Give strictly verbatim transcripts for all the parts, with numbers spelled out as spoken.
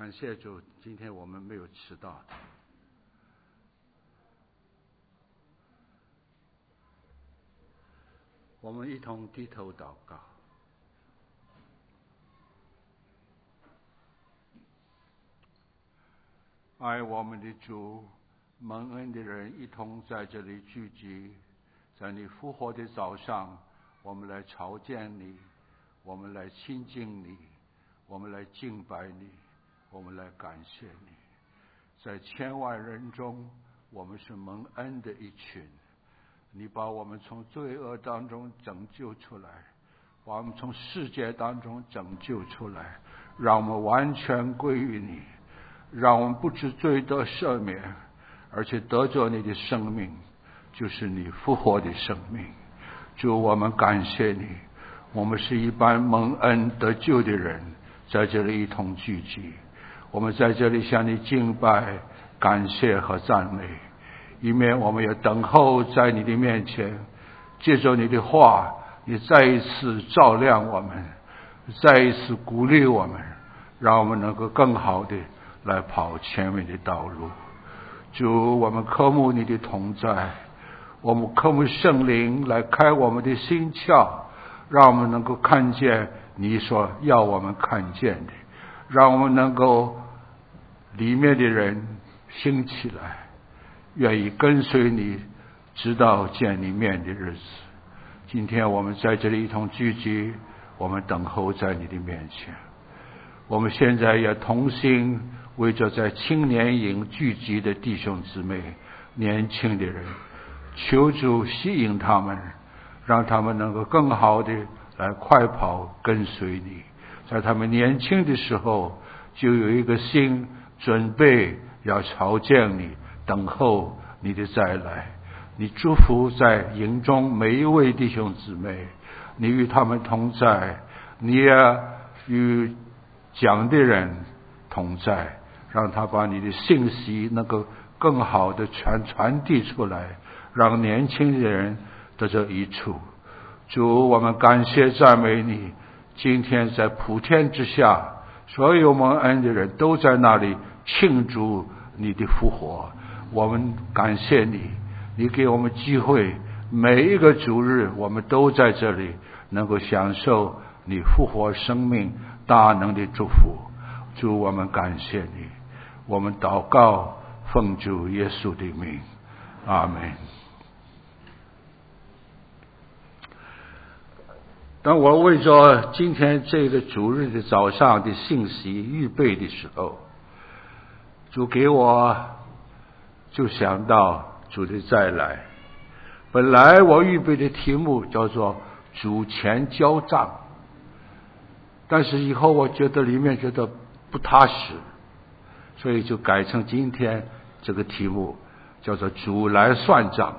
感谢主，今天我们没有迟到。我们一同低头祷告。爱我们的主，蒙恩的人一同在这里聚集，在你复活的早上，我们来朝见你，我们来亲近你，我们来敬拜你，我们来感谢你。在千万人中，我们是蒙恩的一群。你把我们从罪恶当中拯救出来，把我们从世界当中拯救出来，让我们完全归于你，让我们不知罪得赦免，而且得着你的生命，就是你复活的生命。主，我们感谢你，我们是一般蒙恩得救的人，在这里一同聚集。我们在这里向你敬拜、感谢和赞美，一面我们也等候在你的面前，借着你的话，你再一次照亮我们，再一次鼓励我们，让我们能够更好的来跑前面的道路。主，我们渴慕你的同在，我们渴慕圣灵来开我们的心窍，让我们能够看见你所要我们看见的，让我们能够里面的人兴起来，愿意跟随你直到见你面的日子。今天我们在这里一同聚集，我们等候在你的面前。我们现在也同心为着在青年营聚集的弟兄姊妹、年轻的人，求主吸引他们，让他们能够更好的来快跑跟随你，在他们年轻的时候就有一个心准备要朝见你，等候你的再来。你祝福在营中每一位弟兄姊妹，你与他们同在，你也与讲的人同在，让他把你的信息能够更好的传传递出来，让年轻人得这一处。主，我们感谢赞美你，今天在普天之下，所有蒙恩的人都在那里庆祝你的复活。我们感谢你，你给我们机会，每一个主日我们都在这里能够享受你复活生命大能的祝福。主，我们感谢你，我们祷告奉主耶稣的名，阿们。当我为着今天这个主日的早上的信息预备的时候，主给我就想到主的再来。本来我预备的题目叫做主前交账，但是以后我觉得里面觉得不踏实，所以就改成今天这个题目叫做主来算账。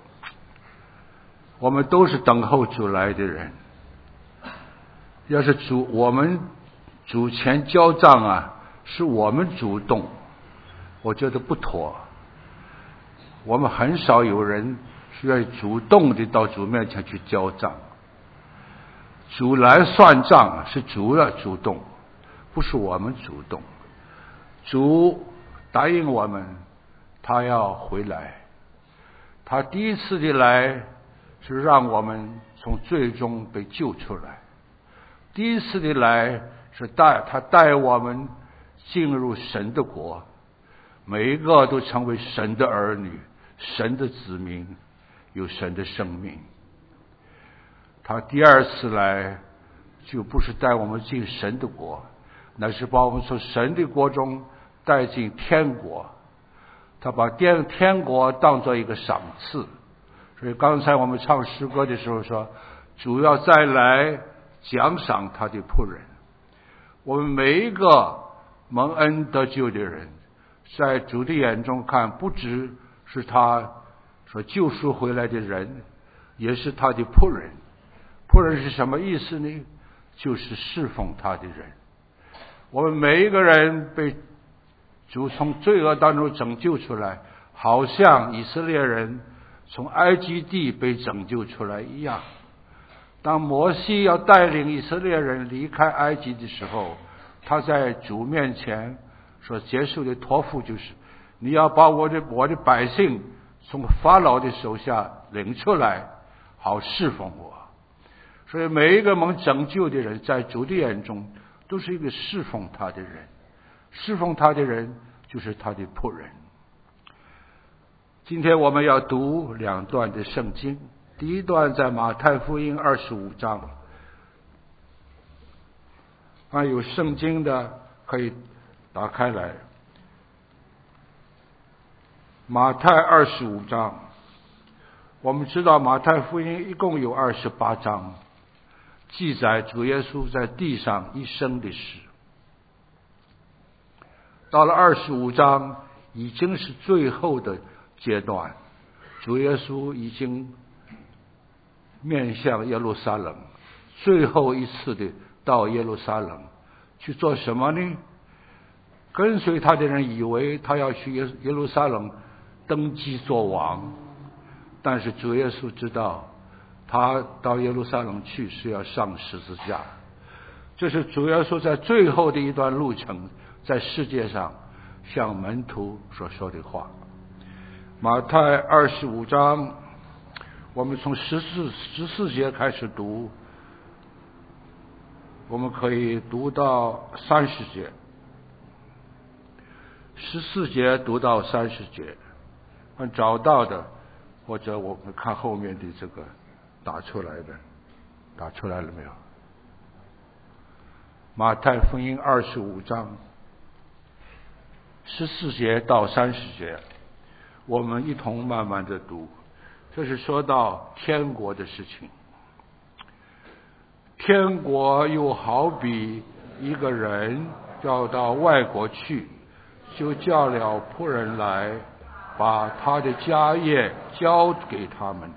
我们都是等候主来的人，要是主我们主前交账啊，是我们主动，我觉得不妥。我们很少有人是愿意主动的到主面前去交账。主来算账是主要主动，不是我们主动。主答应我们，他要回来。他第一次的来是让我们从罪中被救出来，第一次的来是带他带我们进入神的国，每一个都成为神的儿女，神的子民，有神的生命。他第二次来就不是带我们进神的国，乃是把我们从神的国中带进天国。他把天天国当作一个赏赐，所以刚才我们唱诗歌的时候说，主要再来奖赏他的仆人。我们每一个蒙恩得救的人，在主的眼中看，不只是他所救赎回来的人，也是他的仆人。仆人是什么意思呢？就是侍奉他的人。我们每一个人被主从罪恶当中拯救出来，好像以色列人从埃及地被拯救出来一样。当摩西要带领以色列人离开埃及的时候，他在主面前所结束的托付就是，你要把我的我的百姓从法老的手下领出来，好侍奉我。所以每一个蒙拯救的人，在主的眼中都是一个侍奉他的人，侍奉他的人就是他的仆人。今天我们要读两段的圣经，第一段在马太福音二十五章，啊，有圣经的可以打开来。马太二十五章，我们知道马太福音一共有二十八章，记载主耶稣在地上一生的事。到了二十五章，已经是最后的阶段，主耶稣已经面向耶路撒冷，最后一次的到耶路撒冷去做什么呢？跟随他的人以为他要去耶耶路撒冷登基做王，但是主耶稣知道他到耶路撒冷去是要上十字架。这是主耶稣在最后的一段路程，在世界上向门徒所说的话。马太二十五章，我们从十四十四节开始读，我们可以读到三十节，十四节读到三十节，找到的，或者我们看后面的这个打出来的，打出来了没有？马太福音二十五章十四节到三十节，我们一同慢慢的读。这是说到天国的事情。天国又好比一个人要到外国去，就叫了仆人来，把他的家业交给他们，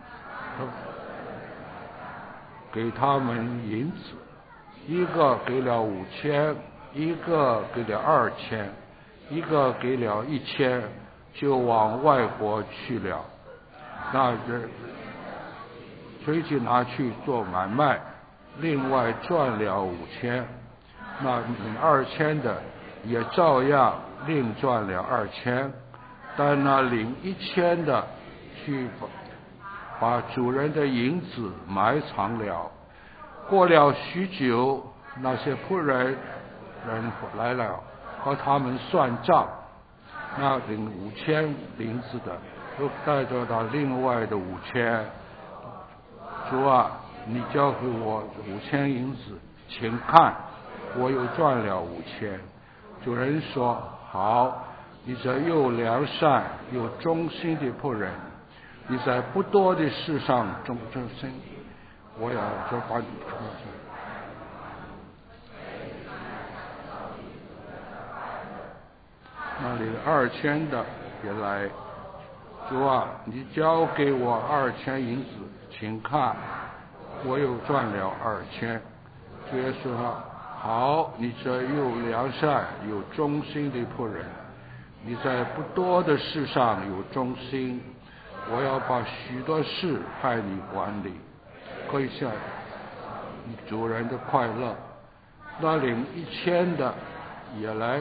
给他们银子，一个给了五千，一个给了二千，一个给了一千，就往外国去了。那人随即拿去做买卖，另外赚了五千。那领二千的也照样另赚了二千。但那领一千的去把主人的银子埋藏了。过了许久，那些仆人人来了，和他们算账。那领五千银子的都带着他另外的五千，主啊，你交给我五千银子，请看，我又赚了五千。主人说：好，你这又良善又忠心的仆人，你在不多的事上忠忠心，我要就把你出去。那里二千的也来，主啊，你交给我二千银子，请看，我又赚了二千。主耶稣说：好，你这又良善又忠心的仆人，你在不多的事上有忠心，我要把许多事派你管理，可以向主人的快乐。那领一千的也来，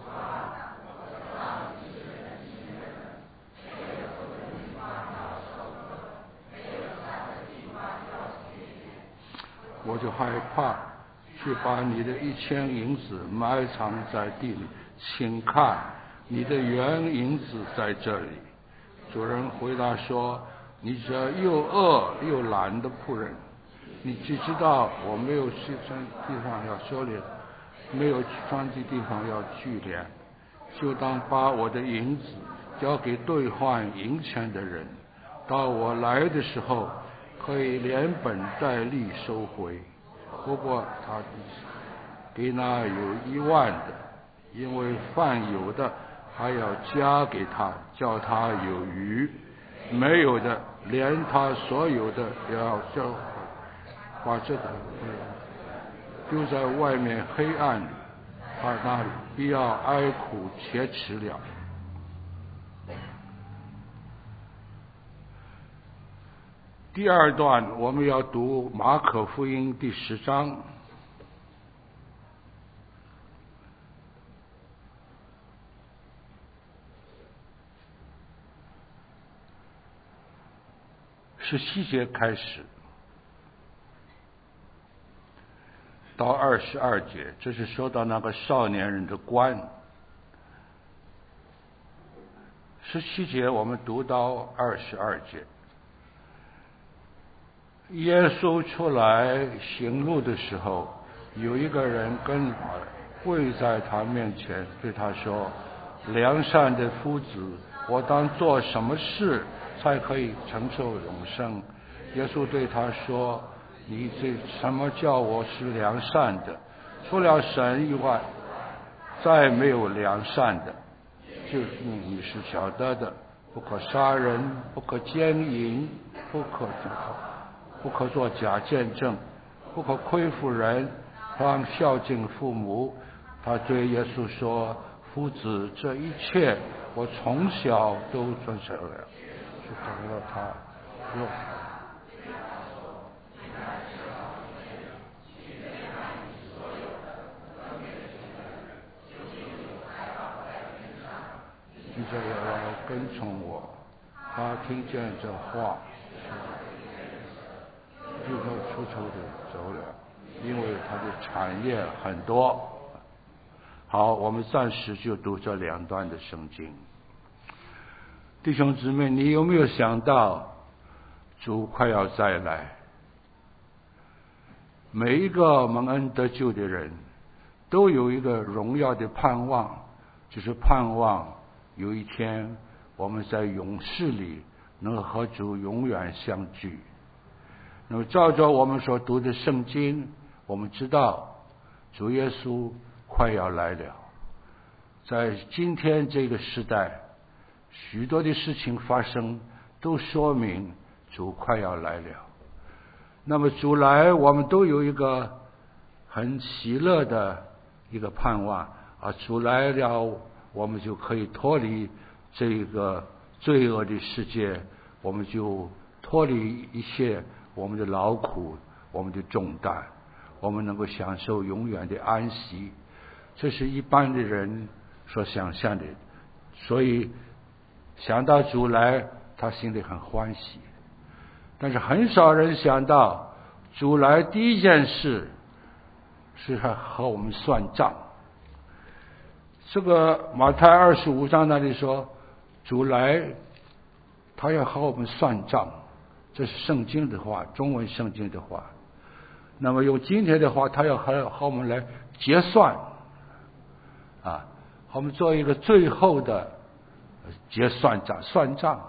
我就害怕，去把你的一千银子埋藏在地里，请看，你的原银子在这里。主人回答说：你这又饿又懒的仆人，你只知道我没有去穿地方要收敛，没有穿的地方要聚敛，就当把我的银子交给兑换银钱的人，到我来的时候可以连本带利收回。不过他给那有一万的，因为犯有的还要加给他，叫他有余；没有的，连他所有的也要交，把这个丢在外面黑暗里，他那里必要哀苦切齿了。第二段我们要读马可福音第十章。 十七节开始到二十二节，这是说到那个少年人的官。十七节我们读到二十二节，耶稣出来行路的时候，有一个人跟跪在他面前，对他说：良善的夫子，我当做什么事才可以承受永生？耶稣对他说：你这什么叫我是良善的？除了神以外，再没有良善的。就你是晓得的，不可杀人，不可奸淫，不可不可作假见证，不可亏负人，当孝敬父母。他对耶稣说：夫子，这一切我从小都遵守了。就找到他说，你这要跟从我。他听见这话，就都出头的走了，因为他的产业很多。好，我们暂时就读这两段的圣经。弟兄姊妹，你有没有想到主快要再来？每一个蒙恩得救的人都有一个荣耀的盼望，就是盼望有一天我们在永世里能和主永远相聚。那么照着我们所读的圣经，我们知道主耶稣快要来了。在今天这个时代，许多的事情发生，都说明主快要来了。那么主来，我们都有一个很喜乐的一个盼望啊！主来了，我们就可以脱离这个罪恶的世界，我们就脱离一切我们的劳苦，我们的重担，我们能够享受永远的安息。这是一般的人所想象的，所以想到主来，他心里很欢喜。但是很少人想到主来第一件事是和我们算账。这个马太二十五章那里说，主来他要和我们算账，这是圣经的话，中文圣经的话。那么用今天的话，他要和和我们来结算啊，和我们做一个最后的结算账算账。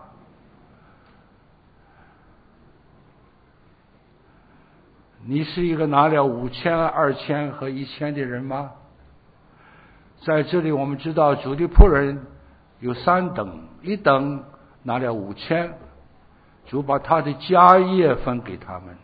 你是一个拿了五千、二千和一千的人吗？在这里我们知道主的仆人有三等，一等拿了五千，主把他的家业分给他们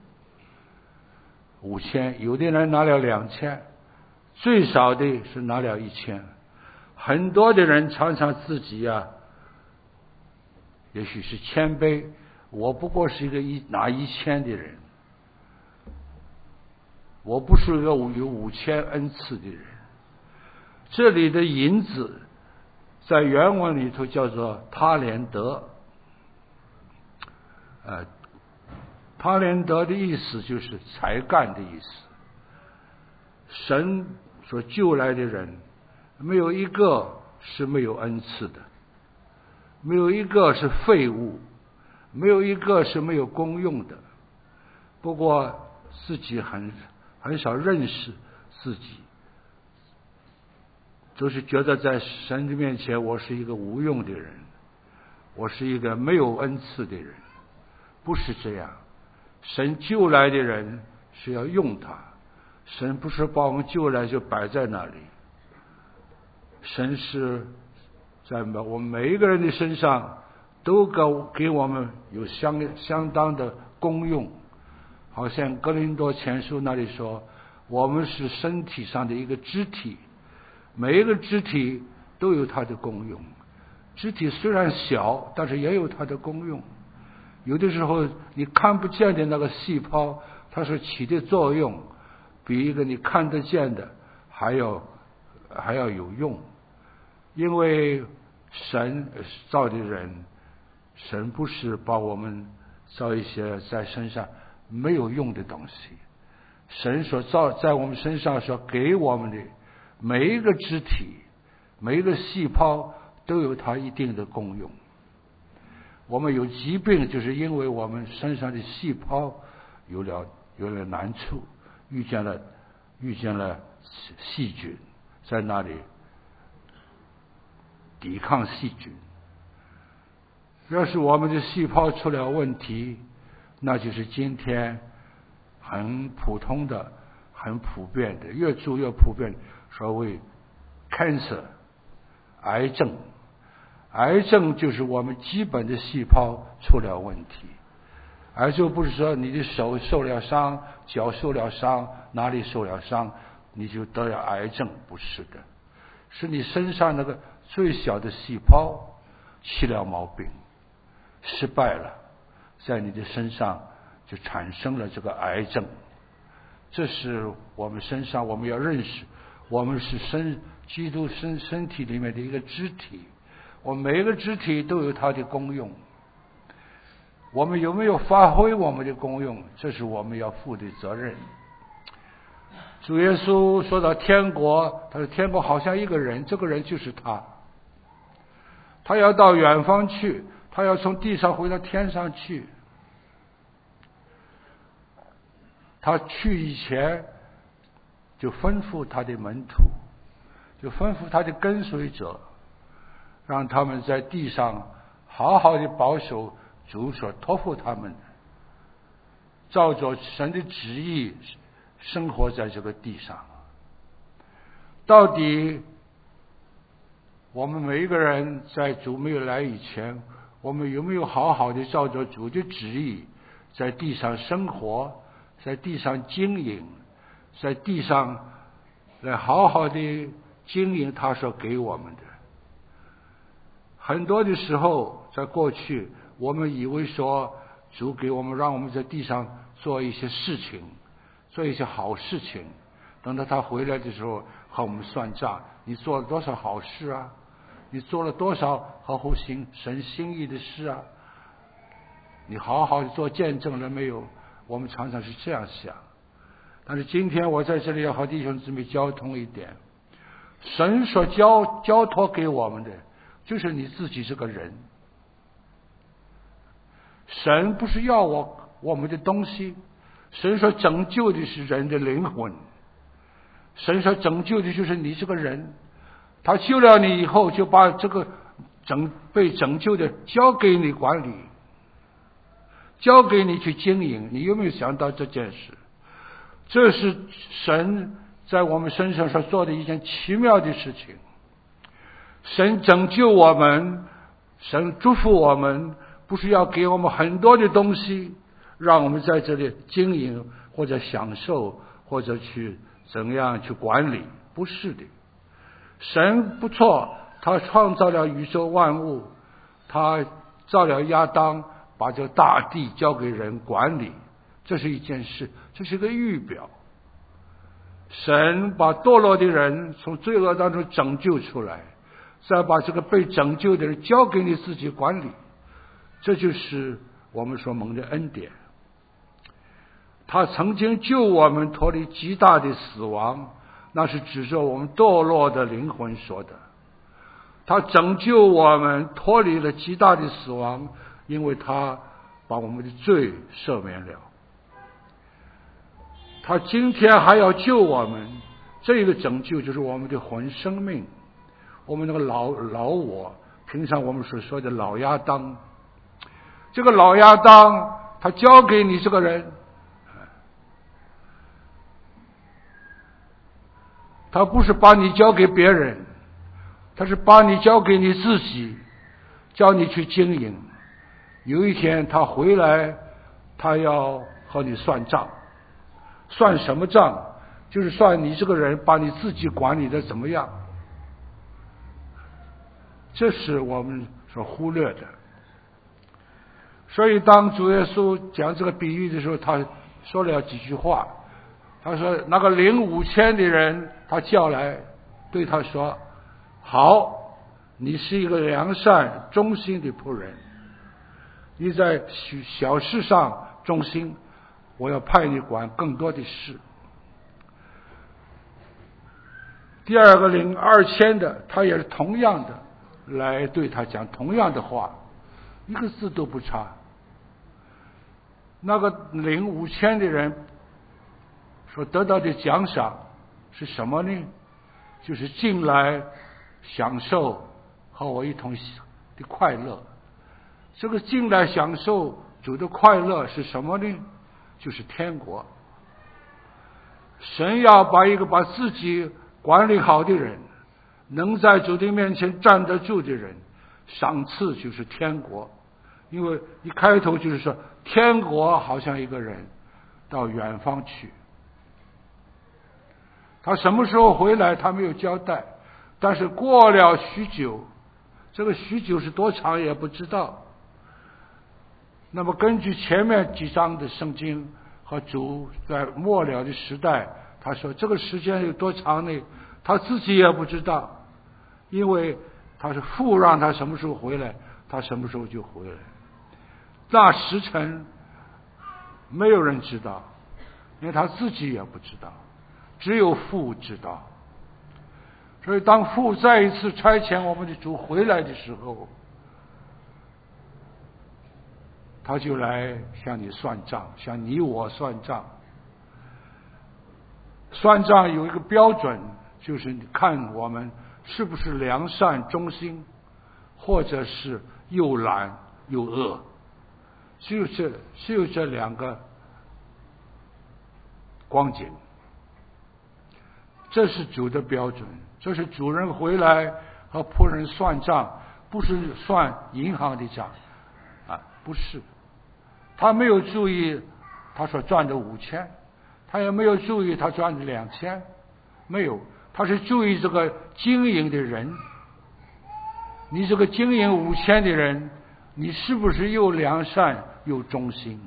五千，有的人拿了两千，最少的是拿了一千。很多的人常常自己啊，也许是谦卑，我不过是一个一拿一千的人，我不是一个有五千恩赐的人。这里的银子在原文里头叫做他连德，呃，他连德的意思就是才干的意思。神所救来的人，没有一个是没有恩赐的，没有一个是废物，没有一个是没有功用的。不过自己很很少认识自己，就是觉得在神的面前我是一个无用的人，我是一个没有恩赐的人。不是这样，神救来的人是要用他，神不是把我们救来就摆在那里，神是在我们每一个人的身上都给我们有相相当的功用。好像哥林多前书那里说，我们是身体上的一个肢体，每一个肢体都有它的功用。肢体虽然小，但是也有它的功用。有的时候你看不见的那个细胞，它是起的作用比一个你看得见的还要还要有用。因为神造的人，神不是把我们造一些在身上没有用的东西。神所造在我们身上所给我们的每一个肢体，每一个细胞都有它一定的功用。我们有疾病，就是因为我们身上的细胞有了有了难处，遇见了遇见了细菌，在那里抵抗细菌。要是我们的细胞出了问题，那就是今天很普通的、很普遍的、越做越普遍所谓 cancer 癌症。癌症就是我们基本的细胞出了问题。癌症不是说你的手受了伤、脚受了伤、哪里受了伤你就得了癌症，不是的，是你身上那个最小的细胞起了毛病，失败了，在你的身上就产生了这个癌症。这是我们身上我们要认识，我们是身基督身身体里面的一个肢体，我们每一个肢体都有它的功用，我们有没有发挥我们的功用，这是我们要负的责任。主耶稣说到天国，他说天国好像一个人，这个人就是他，他要到远方去，他要从地上回到天上去。他去以前就吩咐他的门徒，就吩咐他的跟随者，让他们在地上好好的保守主所托付他们的，照着神的旨意生活在这个地上。到底我们每一个人在主没有来以前，我们有没有好好的照着主的旨意在地上生活，在地上经营，在地上来好好的经营他所给我们的。很多的时候在过去我们以为说主给我们让我们在地上做一些事情，做一些好事情，等到他回来的时候和我们算账，你做了多少好事啊，你做了多少合乎心神心意的事啊，你好好的做见证了没有？我们常常是这样想。但是今天我在这里要和弟兄姊妹交通一点，神所交交托给我们的就是你自己这个人。神不是要我我们的东西，神所拯救的是人的灵魂，神所拯救的就是你这个人。他救了你以后，就把这个拯被拯救的交给你管理，交给你去经营。你有没有想到这件事？这是神在我们身上所做的一件奇妙的事情。神拯救我们，神祝福我们，不是要给我们很多的东西让我们在这里经营或者享受或者去怎样去管理，不是的。神不错，他创造了宇宙万物，他造了亚当，把这个大地交给人管理，这是一件事，这是个预表。神把堕落的人从罪恶当中拯救出来，再把这个被拯救的人交给你自己管理，这就是我们所蒙的恩典。他曾经救我们脱离极大的死亡，那是指着我们堕落的灵魂说的。他拯救我们脱离了极大的死亡，因为他把我们的罪赦免了。他今天还要救我们，这个拯救就是我们的魂生命，我们那个老老我，平常我们所说的老亚当。这个老亚当他交给你这个人，他不是把你交给别人，他是把你交给你自己，叫你去经营。有一天他回来，他要和你算账。算什么账？就是算你这个人把你自己管理的怎么样。这是我们所忽略的。所以当主耶稣讲这个比喻的时候，他说了几句话。他说那个领五千的人，他叫来对他说，好，你是一个良善忠心的仆人， 你在小事上忠心，我要派你管更多的事。第二个领二千的，他也是同样的来对他讲同样的话，一个字都不差。那个领五千的人所得到的奖赏是什么呢？就是进来享受和我一同的快乐。这个进来享受主的快乐是什么呢？就是天国。神要把一个把自己管理好的人，能在主的面前站得住的人，赏赐就是天国。因为一开头就是说，天国好像一个人到远方去，他什么时候回来他没有交代，但是过了许久，这个许久是多长也不知道。那么根据前面几章的圣经和主在末了的时代，他说这个时间有多长呢？他自己也不知道，因为他是父让他什么时候回来，他什么时候就回来。那时辰没有人知道，因为他自己也不知道，只有父知道。所以当父再一次差遣我们的主回来的时候，他就来向你算账，向你我算账。算账有一个标准，就是你看我们是不是良善忠心，或者是又懒又恶，只有这只有这两个光景。这是主的标准，这是主人回来和仆人算账，不是算银行的账啊，不是。他没有注意他所赚的五千，他也没有注意他赚的两千，没有，他是注意这个经营的人。你这个经营五千的人，你是不是又良善又忠心？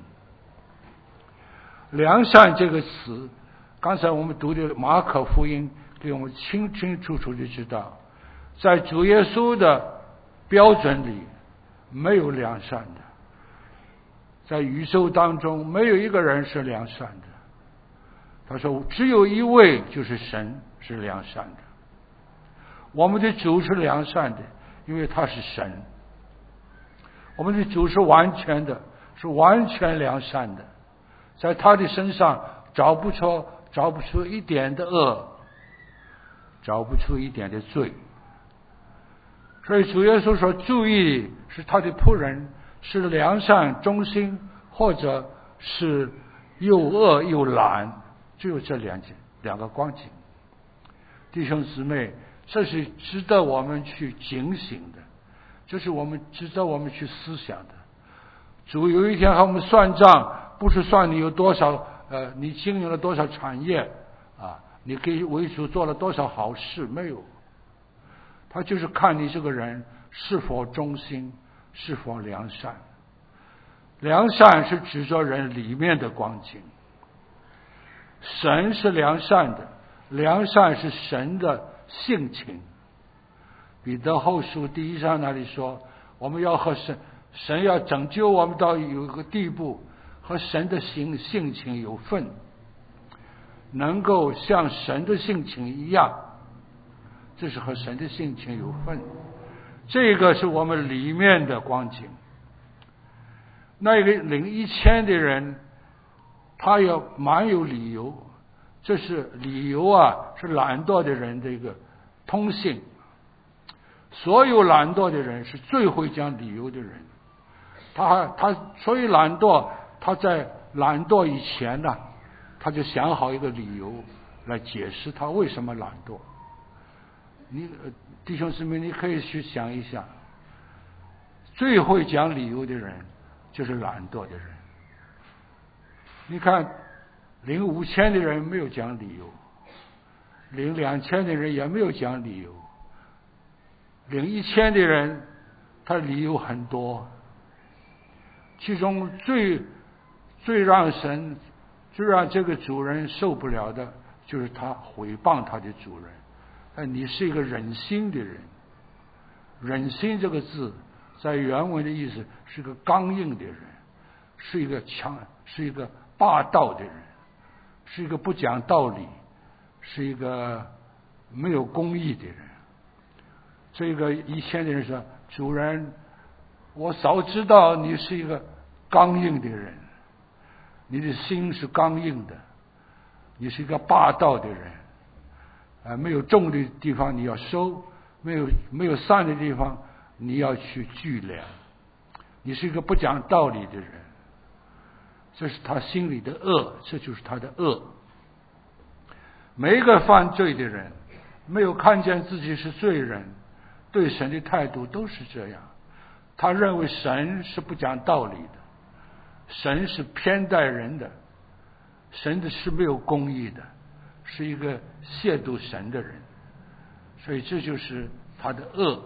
良善这个词，刚才我们读的马可福音给我们清清楚楚的知道，在主耶稣的标准里没有良善的，在宇宙当中没有一个人是良善的。他说只有一位，就是神是良善的。我们的主是良善的，因为他是神。我们的主是完全的，是完全良善的，在他的身上找不出找不出一点的恶，找不出一点的罪。所以主耶稣说，注意是他的仆人是良善忠心，或者是又恶又懒，只有这两件两个光景。弟兄姊妹，这是值得我们去警醒的，这是我们值得我们去思想的。主有一天和我们算账，不是算你有多少呃，你经营了多少产业啊，你给为主做了多少好事，没有。他就是看你这个人是否忠心，是否良善。良善是指着人里面的光景，神是良善的，良善是神的性情。彼得后书第一章那里说，我们要和神神要拯救我们到有一个地步，和神的性性情有份，能够像神的性情一样，这是和神的性情有份。这个是我们里面的光景。那个领一千的人，他也蛮有理由，这是理由啊，是懒惰的人的一个通性。所有懒惰的人是最会讲理由的人。他他所以懒惰，他在懒惰以前呢，他就想好一个理由来解释他为什么懒惰。你弟兄姊妹，你可以去想一想，最会讲理由的人就是懒惰的人。你看领五千的人没有讲理由，领两千的人也没有讲理由，领一千的人他理由很多。其中最最让神最让这个主人受不了的，就是他毁谤他的主人。哎，你是一个忍心的人。忍心这个字在原文的意思是个刚硬的人，是一个强，是一个霸道的人，是一个不讲道理，是一个没有公义的人。这个以前的人说，主人，我早知道你是一个刚硬的人，你的心是刚硬的，你是一个霸道的人，啊，没有种的地方你要收，没有没有散的地方你要去聚敛，你是一个不讲道理的人，这是他心里的恶，这就是他的恶。每一个犯罪的人，没有看见自己是罪人，对神的态度都是这样。他认为神是不讲道理的，神是偏待人的，神的是没有公义的，是一个亵渎神的人，所以这就是他的恶。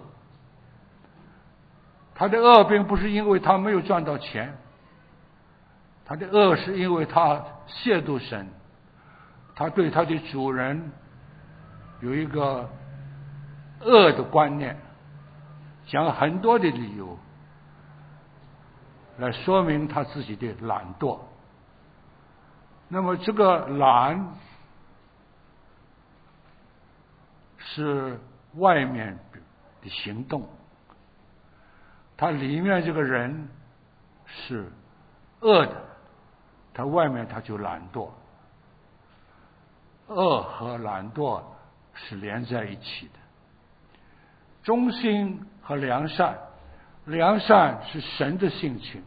他的恶并不是因为他没有赚到钱，他的恶是因为他亵渎神，他对他的主人有一个恶的观念，讲很多的理由来说明他自己的懒惰。那么这个懒是外面的行动，他里面这个人是恶的，他外面他就懒惰。恶和懒惰是连在一起的。忠心和良善，良善是神的性情。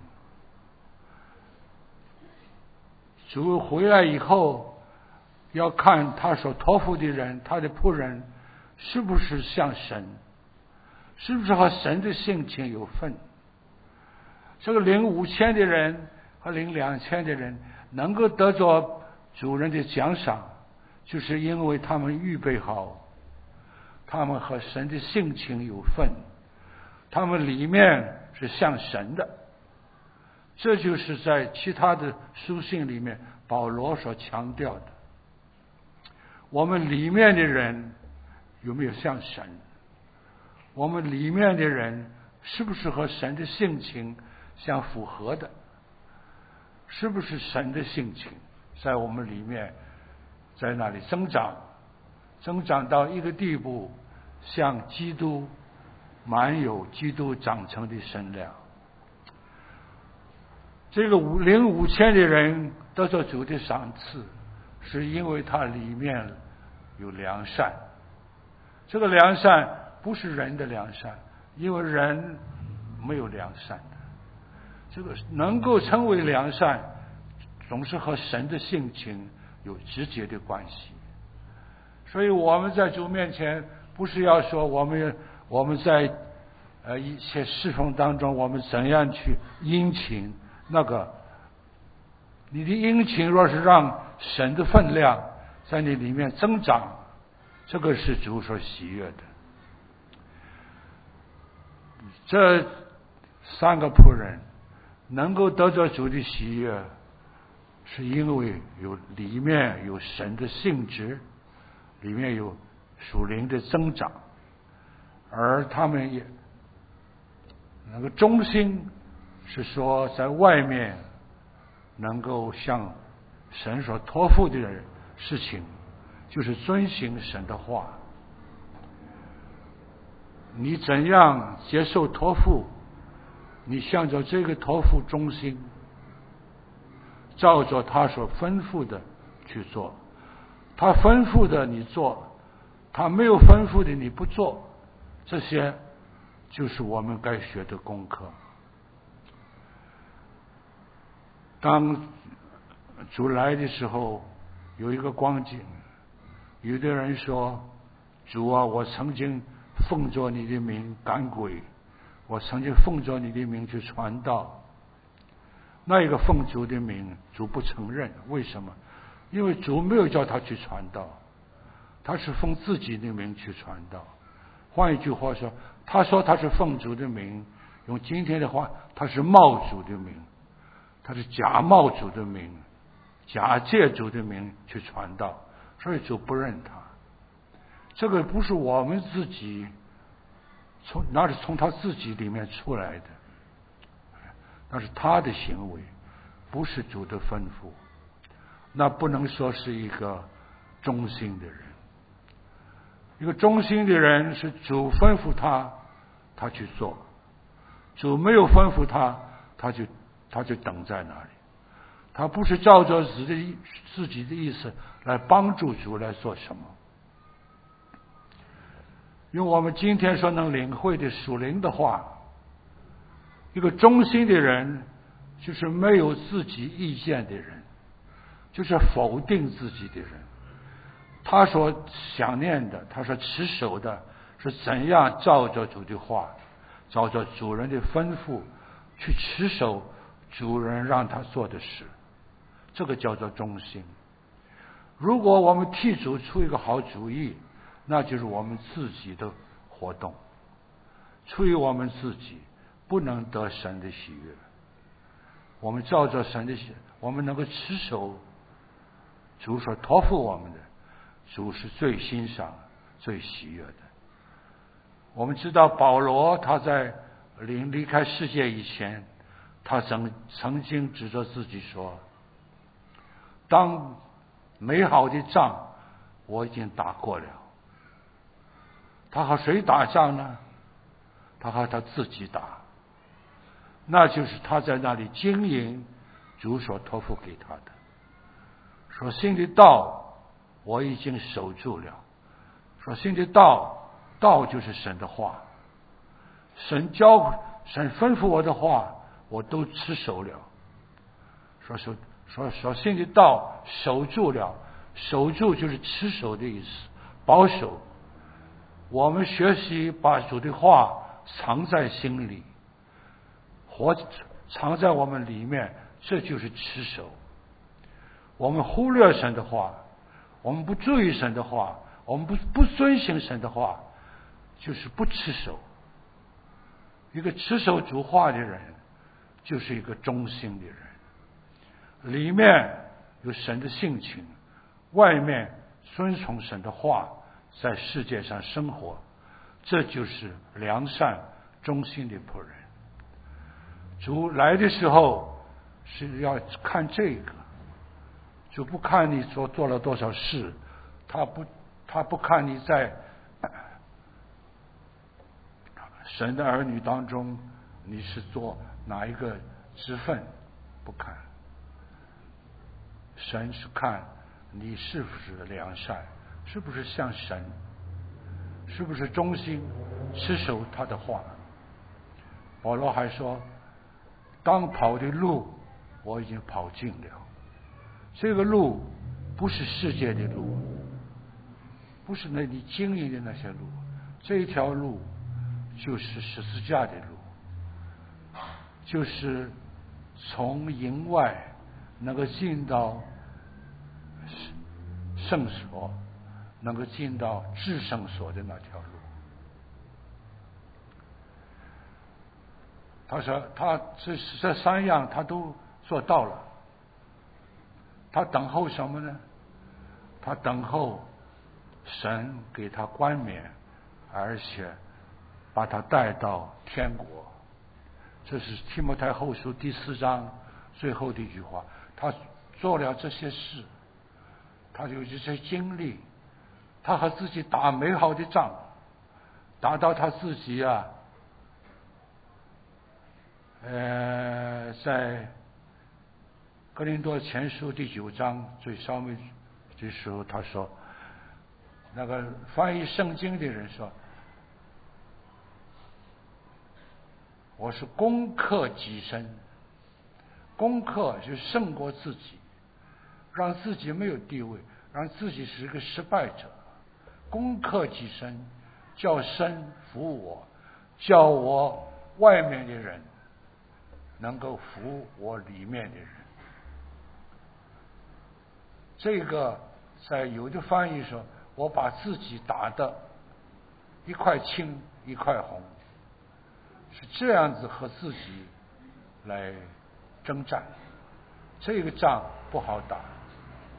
主回来以后，要看他所托付的人，他的仆人是不是像神，是不是和神的性情有份。这个领五千的人和领两千的人能够得着主人的奖赏，就是因为他们预备好，他们和神的性情有份，他们里面是像神的。这就是在其他的书信里面保罗所强调的。我们里面的人有没有像神？我们里面的人是不是和神的性情相符合的？是不是神的性情在我们里面在那里增长，增长到一个地步，像基督，满有基督长成的身量。这个五零五千的人得到主的赏赐，是因为他里面有良善。这个良善不是人的良善，因为人没有良善的。这个能够称为良善，总是和神的性情有直接的关系。所以我们在主面前，不是要说我们我们在呃一些侍奉当中，我们怎样去殷勤。那个，你的殷勤若是让神的分量在你里面增长，这个是主所喜悦的。这三个仆人能够得到主的喜悦，是因为有里面有神的性质，里面有属灵的增长，而他们也那个忠心是说在外面能够向神所托付的事情，就是遵行神的话。你怎样接受托付，你向着这个托付忠心，照着他所吩咐的去做。他吩咐的你做，他没有吩咐的你不做，这些就是我们该学的功课。当主来的时候，有一个光景，有的人说，主啊，我曾经奉着你的名赶鬼，我曾经奉着你的名去传道。那一个奉主的名，主不承认。为什么？因为主没有叫他去传道，他是奉自己的名去传道。换一句话说，他说他是奉主的名，用今天的话，他是冒主的名，他是假冒主的名，假借主的名去传道，所以主不认他。这个不是我们自己从那是从他自己里面出来的，那是他的行为，不是主的吩咐。那不能说是一个忠心的人。一个忠心的人是主吩咐他，他去做；主没有吩咐他，他就他就等在那里。他不是照着自己自己的意思来帮助主来做什么。用我们今天所能领会的属灵的话，一个忠心的人就是没有自己意见的人，就是否定自己的人。他所想念的，他所持守的是怎样照着主的话，照着主人的吩咐去持守主人让他做的事，这个叫做忠心。如果我们替主出一个好主意，那就是我们自己的活动，出于我们自己不能得神的喜悦。我们照着神的喜，我们能够持守主所托付我们的，主是最欣赏最喜悦的。我们知道保罗他在临离开世界以前，他曾曾经指着自己说，当美好的仗我已经打过了。他和谁打仗呢？他和他自己打，那就是他在那里经营主所托付给他的。说信的道我已经守住了，说信的道，道就是神的话，神教神吩咐我的话我都持守了。说守说说信的道守住了，守住就是持守的意思，保守。我们学习把主的话藏在心里，活藏在我们里面，这就是持守。我们忽略神的话，我们不注意神的话，我们不不遵行神的话，就是不持守。一个持守主话的人，就是一个忠心的人，里面有神的性情，外面遵从神的话，在世界上生活，这就是良善忠心的仆人。主来的时候是要看这个，主不看你所做了多少事，他不他不看你在神的儿女当中你是做哪一个职分，不看。神是看你是不是良善，是不是像神，是不是忠心持守他的话。保罗还说，当跑的路我已经跑尽了。这个路不是世界的路，不是那你经营的那些路，这一条路就是十字架的路，就是从营外能够进到圣所，能够进到至圣所的那条路。他说他这这三样他都做到了，他等候什么呢？他等候神给他冠冕，而且把他带到天国。这是提摩太后书第四章最后的一句话。他做了这些事，他有这些经历，他和自己打美好的仗，打到他自己啊，呃，在哥林多前书第九章最上面的时候，他说，那个翻译圣经的人说，我是攻克己身，攻克就是胜过自己，让自己没有地位，让自己是一个失败者，攻克己身，叫身服我，叫我外面的人能够服我里面的人。这个在有的翻译说，我把自己打得一块青一块红，是这样子和自己来征战。这个仗不好打，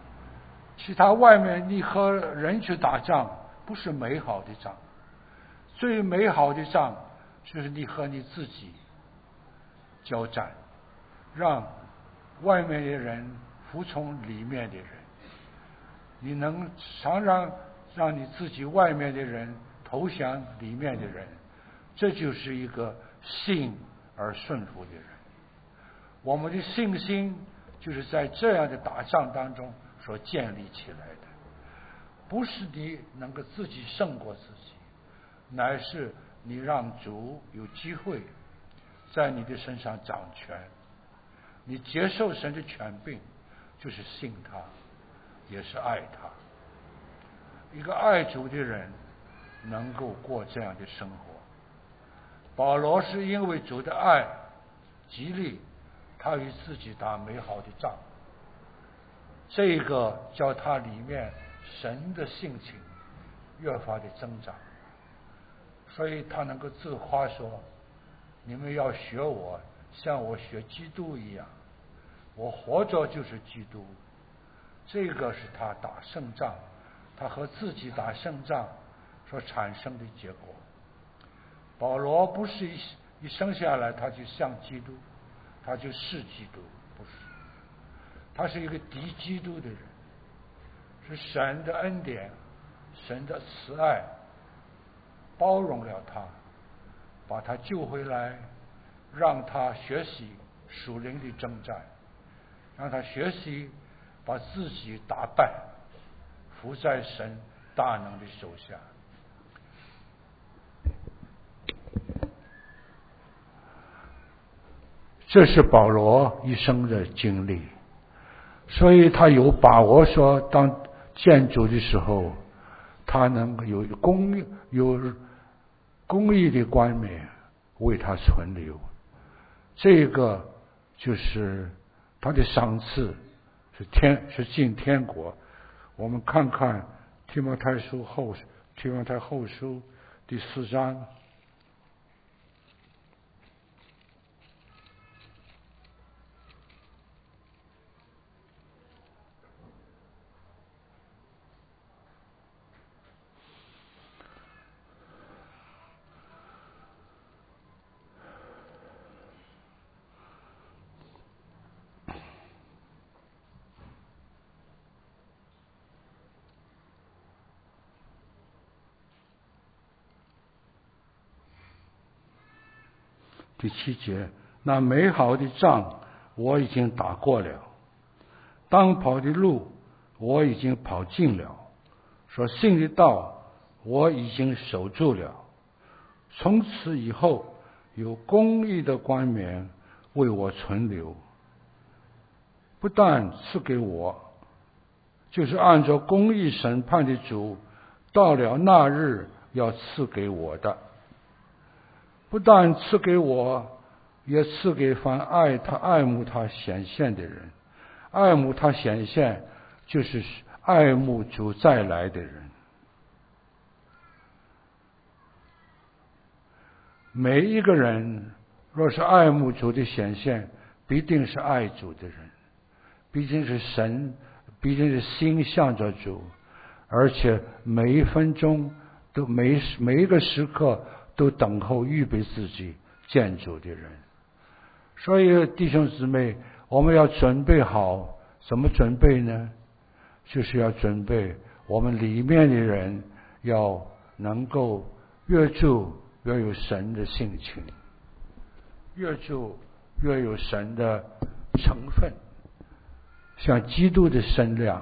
其他外面你和人去打仗不是美好的仗， 最美好的仗就是你和你自己交战，让外面的人服从里面的人，你能常让让你自己外面的人投降里面的人，这就是一个信而顺服的人。我们的信心就是在这样的打仗当中所建立起来的，不是你能够自己胜过自己，乃是你让主有机会在你的身上掌权。你接受神的权柄，就是信他，也是爱他。一个爱主的人能够过这样的生活。保罗是因为主的爱激励他与自己打美好的仗，这个叫他里面神的性情越发的增长，所以他能够自夸说，你们要学我，像我学基督一样，我活着就是基督。这个是他打胜仗，他和自己打胜仗所产生的结果。保罗不是一一生下来他就像基督，他就是基督，不是，他是一个敌基督的人，是神的恩典，神的慈爱包容了他，把他救回来，让他学习属灵的征战，让他学习把自己打败，服在神大能的手下。这是保罗一生的经历，所以他有把握说，当见主的时候，他能有公有公义的冠冕为他存留。这个就是他的赏赐，是天是进天国。我们看看提摩太书后提摩太后书第四章。第七节，那美好的仗我已经打过了，当跑的路我已经跑尽了，所信的道我已经守住了。从此以后，有公义的冠冕为我存留，不但赐给我，就是按照公义审判的主到了那日要赐给我的。不但赐给我，也赐给凡爱他爱慕他显现的人。爱慕他显现，就是爱慕主再来的人。每一个人若是爱慕主的显现，必定是爱主的人，毕竟是神，毕竟是心向着主，而且每一分钟都每每一个时刻都等候预备自己见主的人。所以弟兄姊妹，我们要准备好，怎么准备呢？就是要准备我们里面的人要能够越住越有神的性情，越住越有神的成分，像基督的身量。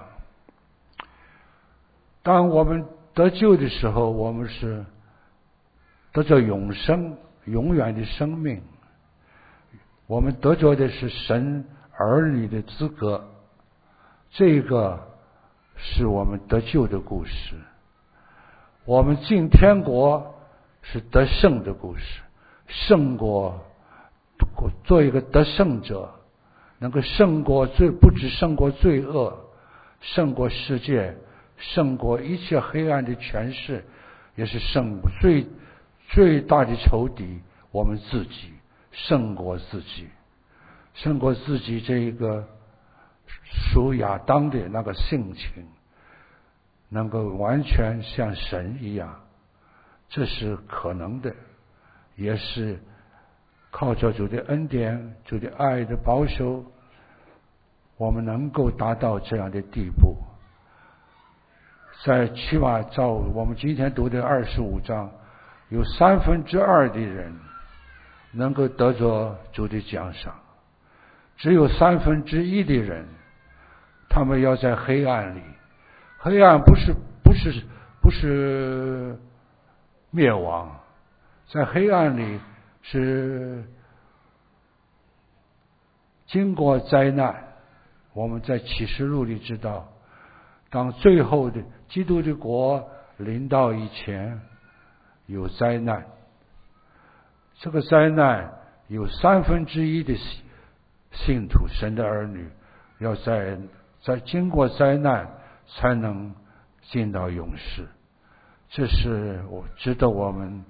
当我们得救的时候，我们是得着永生永远的生命，我们得着的是神儿女的资格，这个是我们得救的故事。我们进天国是得胜的故事，胜过做一个得胜者，能够胜过罪，不只胜过罪恶，胜过世界，胜过一切黑暗的权势，也是胜过最最大的仇敌，我们自己，胜过自己，胜过自己这一个属亚当的那个性情，能够完全像神一样。 这是可能的，也是靠着主的恩典、主的爱的保守，我们能够达到这样的地步。在起码照我们今天读的二十五章，有三分之二的人能够得着主的奖赏，只有三分之一的人，他们要在黑暗里。黑暗不是不是不是灭亡，在黑暗里是经过灾难。我们在启示录里知道，当最后的基督的国临到以前，有灾难。这个灾难有三分之一的信徒，神的儿女，要在在经过灾难才能进到永世。这是我值得我们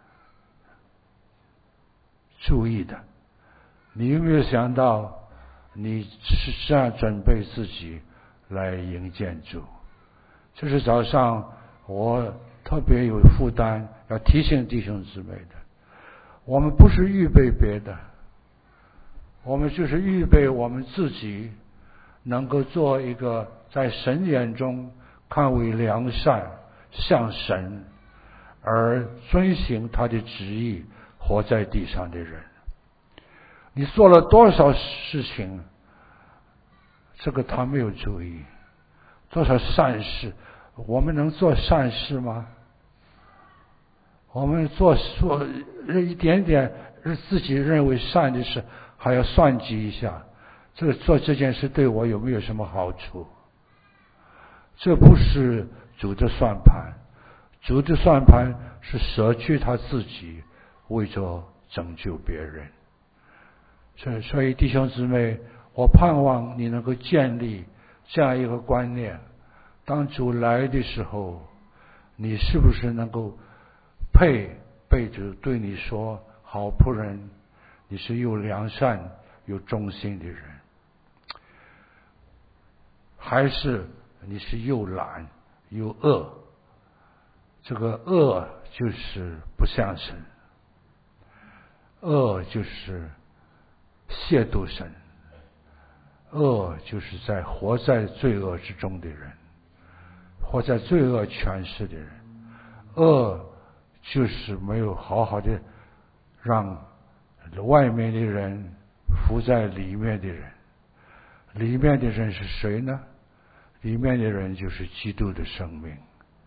注意的。你有没有想到，你是这样准备自己来迎接主？这是早上我特别有负担要提醒弟兄姊妹的。我们不是预备别的，我们就是预备我们自己能够做一个在神眼中看为良善、向神而遵行他的旨意活在地上的人。你做了多少事情，这个他没有注意。多少善事，我们能做善事吗？我们做做一点点自己认为善的事，还要算计一下，这个做这件事对我有没有什么好处？这不是主的算盘，主的算盘是舍去他自己，为着拯救别人。所以，所以弟兄姊妹，我盼望你能够建立这样一个观念：当主来的时候，你是不是能够配被主对你说：“好仆人，你是又良善又忠心的人。”还是你是又懒又恶？这个恶就是不像神，恶就是亵渎神，恶就是在活在罪恶之中的人，活在罪恶权势的人。恶就是没有好好的让外面的人服在里面的人。里面的人是谁呢？里面的人就是基督的生命。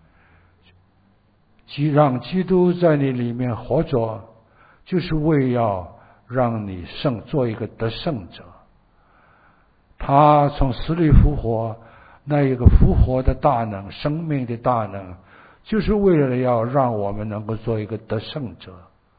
即让基督在你里面活着，就是为要让你胜，做一个得胜者。他从死里复活，那一个复活的大能，生命的大能，就是为了要让我们能够做一个得胜者。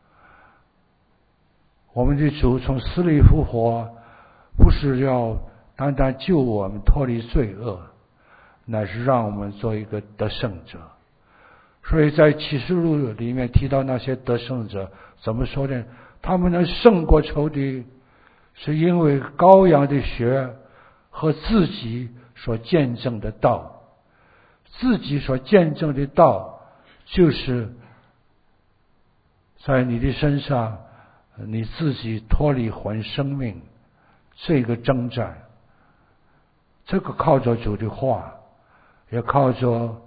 我们的主从死里复活，不是要单单救我们脱离罪恶，乃是让我们做一个得胜者。所以在启示录里面提到那些得胜者，怎么说呢？他们能胜过仇敌，是因为羔羊的血和自己所见证的道。自己所见证的道，就是在你的身上，你自己脱离魂生命这个征战。这个靠着主的话，也靠着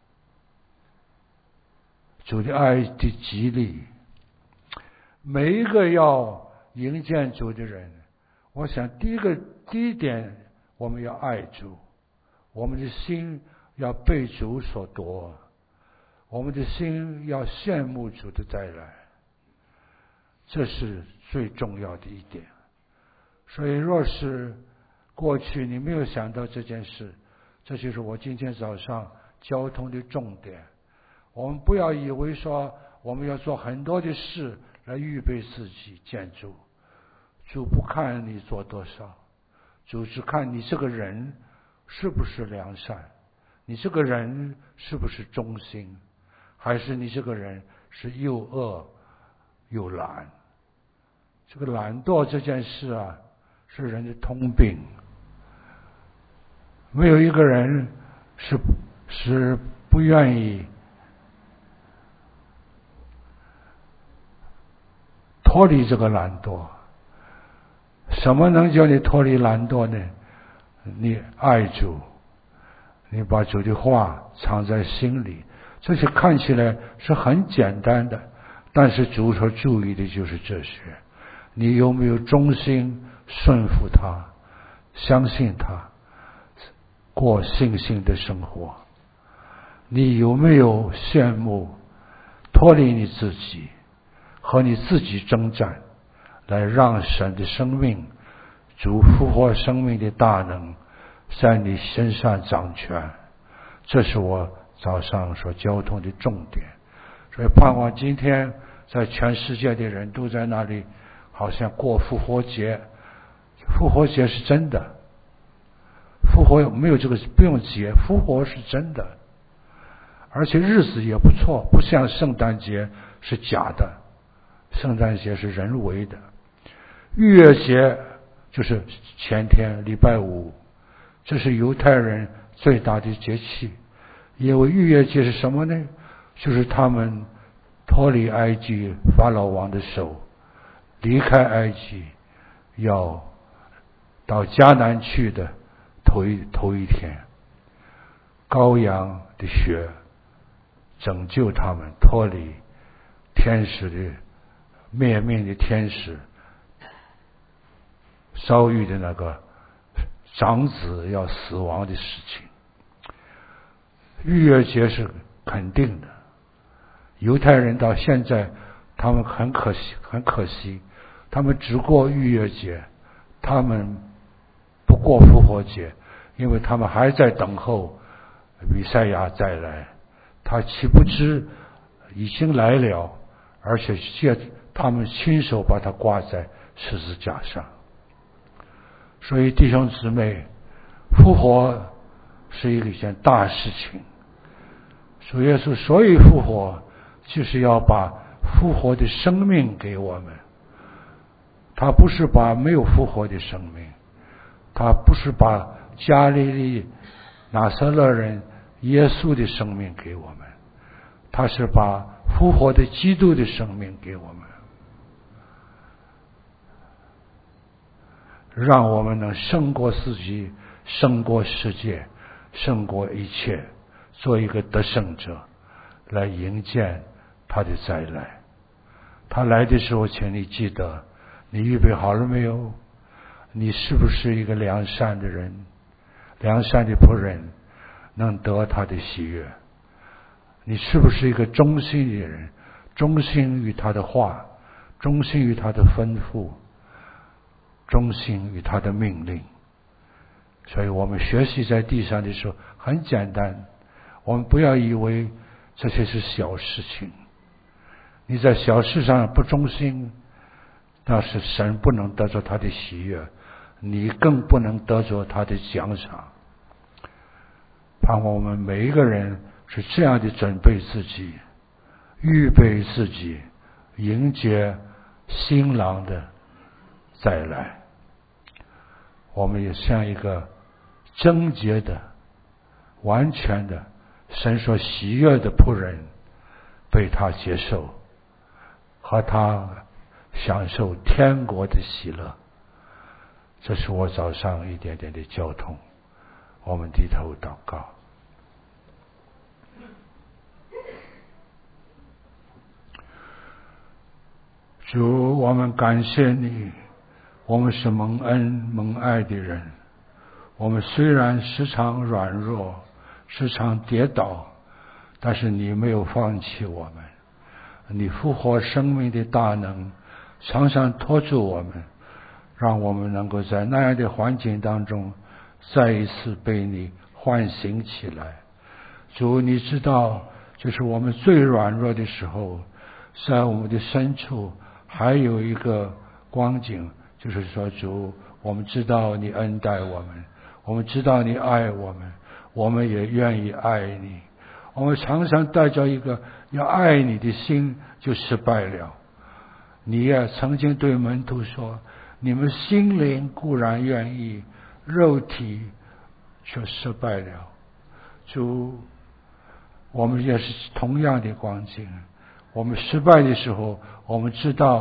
主的爱的激励。每一个要迎接主的人，我想第一个第一点，我们要爱主，我们的心要被主所夺，我们的心要羡慕主的再来，这是最重要的一点。所以若是过去你没有想到这件事，这就是我今天早上交通的重点。我们不要以为说我们要做很多的事来预备自己见主，主不看你做多少，主只看你这个人是不是良善，你这个人是不是忠心，还是你这个人是又恶又懒。这个懒惰这件事啊，是人的通病，没有一个人是是不愿意脱离这个懒惰。什么能叫你脱离懒惰呢？你爱主，你把主的话藏在心里。这些看起来是很简单的，但是主所注意的就是这些。你有没有忠心顺服他，相信他，过信心的生活？你有没有羡慕脱离你自己，和你自己征战，来让神的生命，主复活生命的大能在你身上掌权？这是我早上所交通的重点。所以盼望今天在全世界的人都在那里好像过复活节。复活节是真的，复活没有这个不用节，复活是真的，而且日子也不错，不像圣诞节是假的，圣诞节是人为的。逾越节就是前天礼拜五，这是犹太人最大的节气。因为逾越节是什么呢？就是他们脱离埃及法老王的手，离开埃及，要到迦南去的头一头一天，羔羊的血拯救他们脱离天使的灭命的天使遭遇的那个长子要死亡的事情。逾越节是肯定的，犹太人到现在他们很可惜很可惜他们只过逾越节，他们不过复活节，因为他们还在等候弥赛亚再来。他岂不知已经来了，而且借他们亲手把他挂在十字架上。所以弟兄姊妹，复活是一件大事情。主耶稣所以复活，就是要把复活的生命给我们。他不是把没有复活的生命，他不是把加利利拿撒勒人耶稣的生命给我们，他是把复活的基督的生命给我们，让我们能胜过自己，胜过世界，胜过一切，做一个得胜者，来迎接他的再来。他来的时候，请你记得，你预备好了没有？你是不是一个良善的人，良善的仆人，能得他的喜悦？你是不是一个忠心的人，忠心于他的话，忠心于他的吩咐，忠心于他的命令？所以我们学习在地上的时候很简单，我们不要以为这些是小事情。你在小事上不忠心，那是神不能得着他的喜悦，你更不能得着他的奖赏。盼望我们每一个人是这样的准备自己，预备自己，迎接新郎的再来。我们也像一个贞洁的、完全的神所喜悦的仆人，被他接受，和他享受天国的喜乐。这是我早上一点点的交通。我们低头祷告。主，我们感谢你，我们是蒙恩蒙爱的人。我们虽然时常软弱，时常跌倒，但是你没有放弃我们。你复活生命的大能常常托住我们，让我们能够在那样的环境当中再一次被你唤醒起来。主，你知道，就是我们最软弱的时候，在我们的深处还有一个光景，就是说，主，我们知道你恩待我们，我们知道你爱我们，我们也愿意爱你。我们常常带着一个要爱你的心就失败了。你也曾经对门徒说，你们心灵固然愿意，肉体却失败了。主，我们也是同样的光景。我们失败的时候，我们知道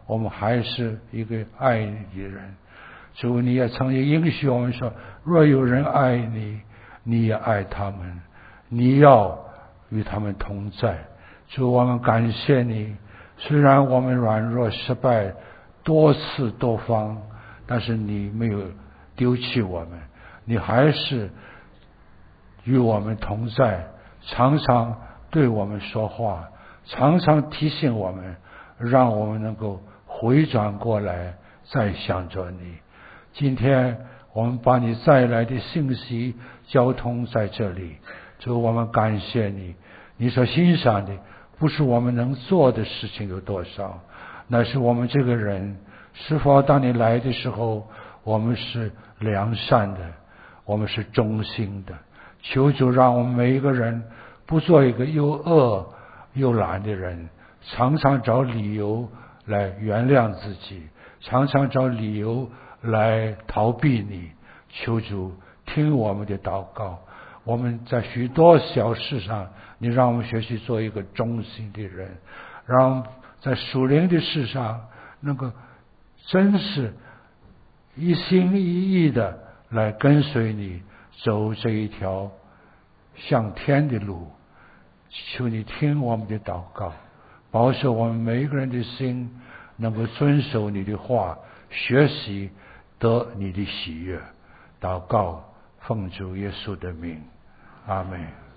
我们还是一个爱你的人。主，你也曾经应许我们说，若有人爱你，你也爱他们，你要与他们同在。主，我们感谢你，虽然我们软弱失败多次多方，但是你没有丢弃我们，你还是与我们同在，常常对我们说话，常常提醒我们，让我们能够回转过来再想着你。今天我们把你带来的信息交通在这里，主，我们感谢你。你所欣赏的不是我们能做的事情有多少，那是我们这个人是否当你来的时候，我们是良善的，我们是忠心的。求主让我们每一个人不做一个又恶又懒的人，常常找理由来原谅自己，常常找理由来逃避你。求主听我们的祷告，我们在许多小事上，你让我们学习做一个忠心的人，让在属灵的事上能够真是一心一意的来跟随你，走这一条向天的路。求你听我们的祷告，保守我们每一个人的心能够遵守你的话，学习得你的喜悦。祷告奉主耶稣的名，阿们。